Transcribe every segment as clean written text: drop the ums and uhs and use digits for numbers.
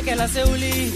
que la seuli.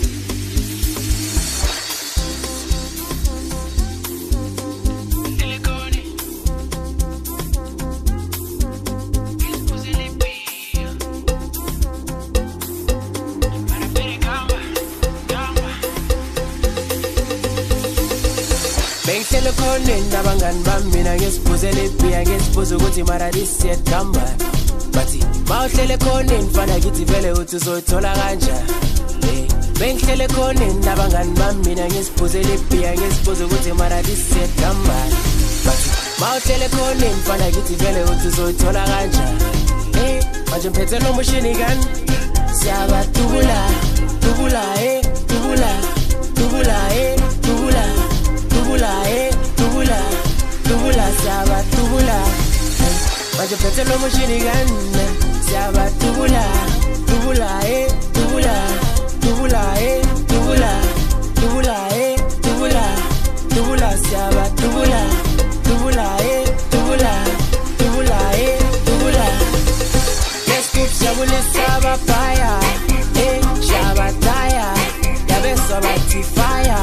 Bengihlele khona nabangani bami mina ngisibuzele ibhiya ngisibuza ukuthi mara lisiyedamba bathi mawuhlele khona mfana kithi vele uthi uzothola kanjani bengihlele khona nabangani bami mina ngisibuzele ibhiya ngisibuza ukuthi mara lisiyedamba bathi mawuhlele khona mfana kithi vele uthi uzothola kanjani manje mphethe lo mushini kan siyabatubula tubula tubula tubula tubula tubula tubula tubula saba tubula manje phethe lo mushini kan saba tubula tubula tubula tubula tubula tubula tubula tubula saba tubula tubula tubula tubula tubula let's keep shabule saba fire shaba tire yabe saba fire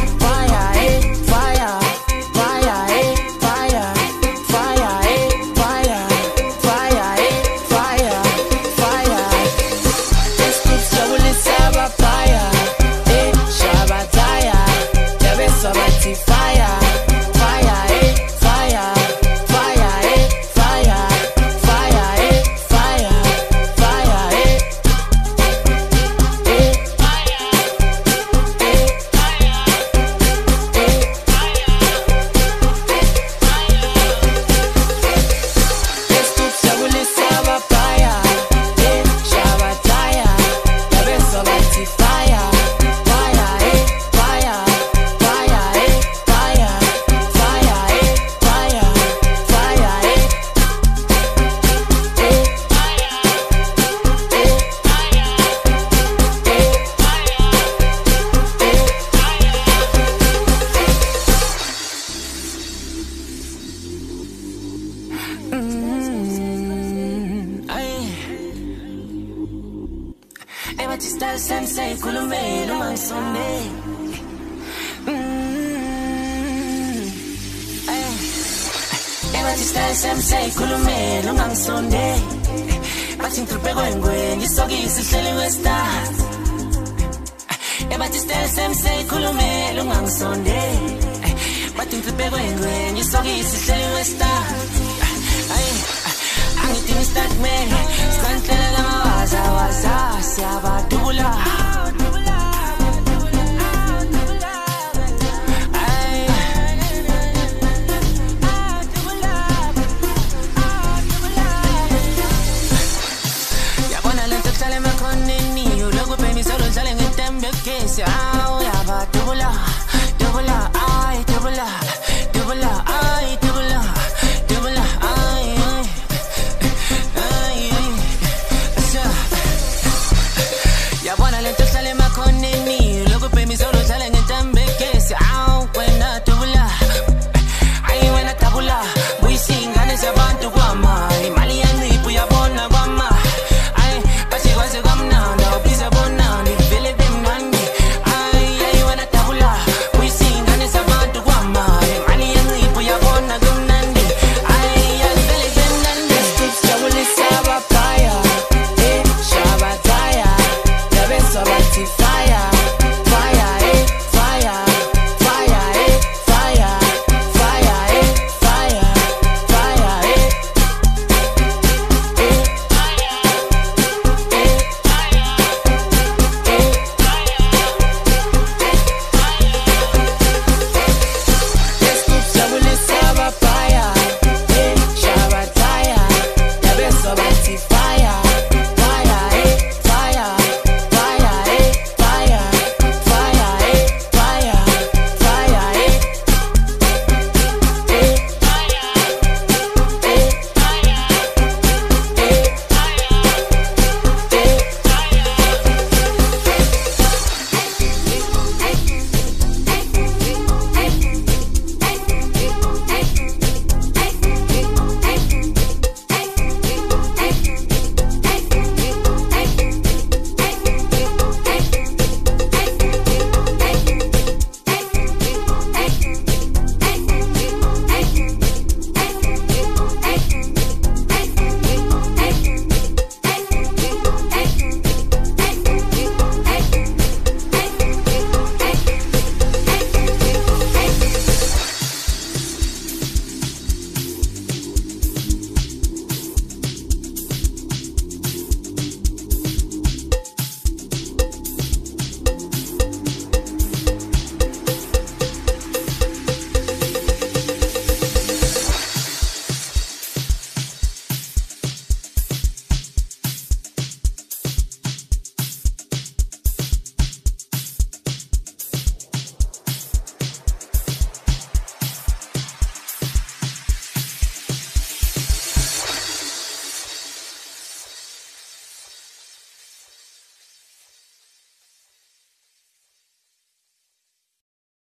Sensei kulumelo mansone Batista sensei kulumelo mansone Bathi ngiphe kwengweni isokisi ihleli westart Batista sensei kulumelo mansone Bathi ngiphe kwengweni isokisi ihleli westart Angidingi start man